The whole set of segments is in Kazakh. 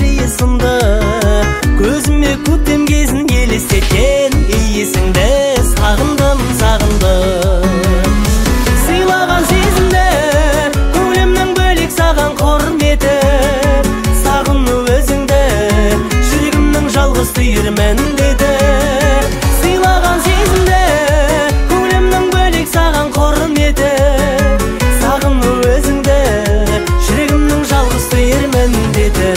бәрі сынды. Көзіме көктем кезін елестеткен иісіңді сағындым, сағындым. Сыйлаған сезімді көңілімнің бөлек саған құрметі. Сағыну өзіңді жүрегімнің жалғыз түйірмін деді. Сыйлаған сезімді көңілімнің бөлек саған құрметі. Сағыну өзіңді жүрегімнің жалғыз түйірмін деді.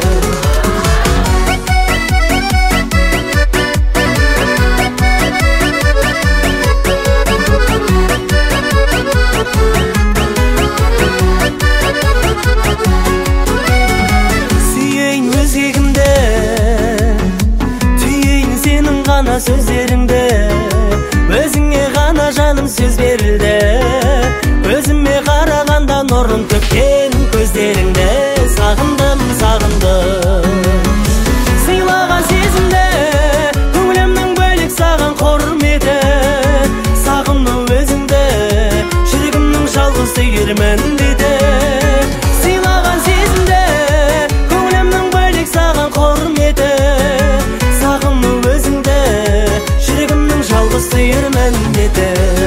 Сөздеріңді өзіңе ғана жаным сөз берілді. Өзіме қарағанда нұрын төккен көздеріңді сағындым, сағындым. Сыйлаған сезімді көңілімнің бөлек саған құрметі. Сағыну өзіңді жүрегімнің жалғыз түйірмін деді. Сыйлаған сезімді көңілімнің бөлек саған құрметі. Сағыну өзіңді жүрегімнің жалғыз түйірмін деді.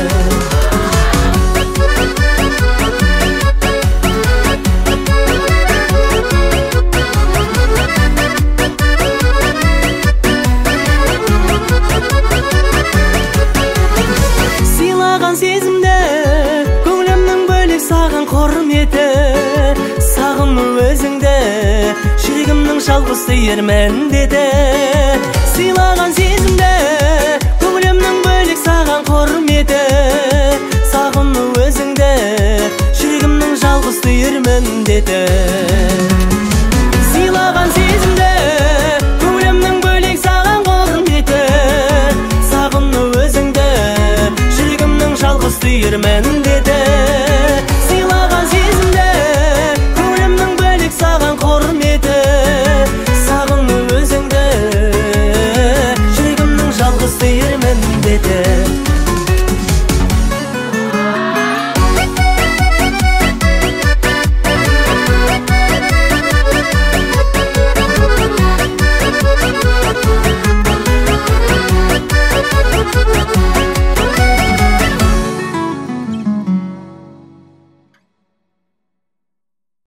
Сыйлаған сезімді көңілімнің бөлек саған құрметі. Сағыну өзіңді жүрегімнің жалғыз түйірмін деді. Сыйлаған сезімді көңілімнің бөлек саған құрметі. Сағыну өзіңді жүрегімнің жалғыз түйірмін деді.